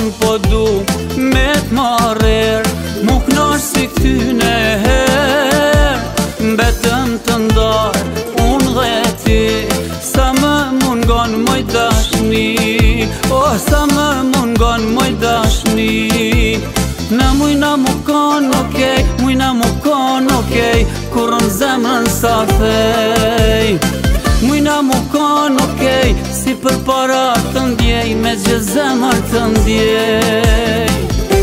unë po du me t'marer, mu knash si këtyne her. Betëm të ndarë, unë dhe ti, sa më mungon moj dashni, oh sa më mungon moj dashni. Na mujna mu kon okej, mujna mu kon okej, kur në zemrën sa thej. Mujna mu kon okej, si për para të ndjej, me gjë zemër të ndjej.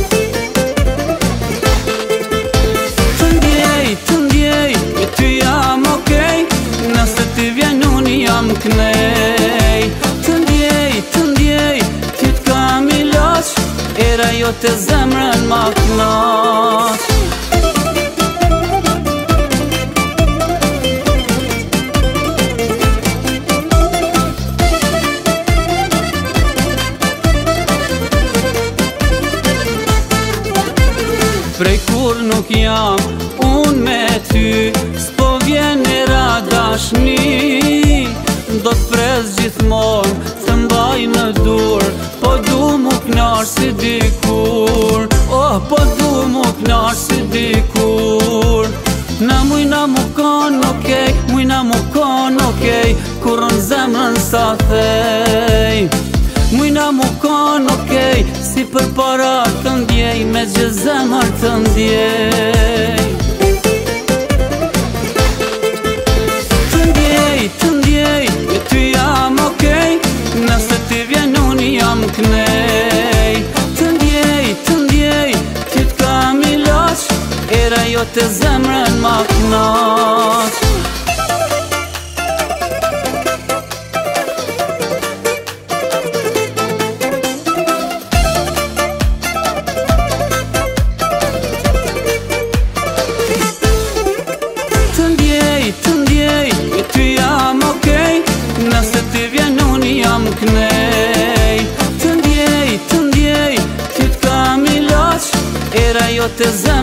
Të ndjej, e ty jam okej, nëse ti vjen unë jam knej. Të ndjej, ty t'kam i laq, era jo të zemrën ma knaq. Prej kur nuk jam unë me ty, s'po vjen era dashni. Do t'pres gjithmon, të mbaj në dur, po du mu knash si dikur. Oh, po du mu knash si dikur. Na mujna mu kon okej, mujna mu kon okej, kur në zemrën sa thej. Mujna mu kon okej, si për para të ndjej, me gjë zemër të ndjej. Të ndjej, e ty jam okej, nëse ti vjen unë jam knej. Të ndjej, ty t'kam i laq, era jo të zemrën ma knaq. Të ndjej, e ty jam okej, nëse ti vjen unë jam knej. Të ndjej, ty t'kam i laq, era jo të zemrën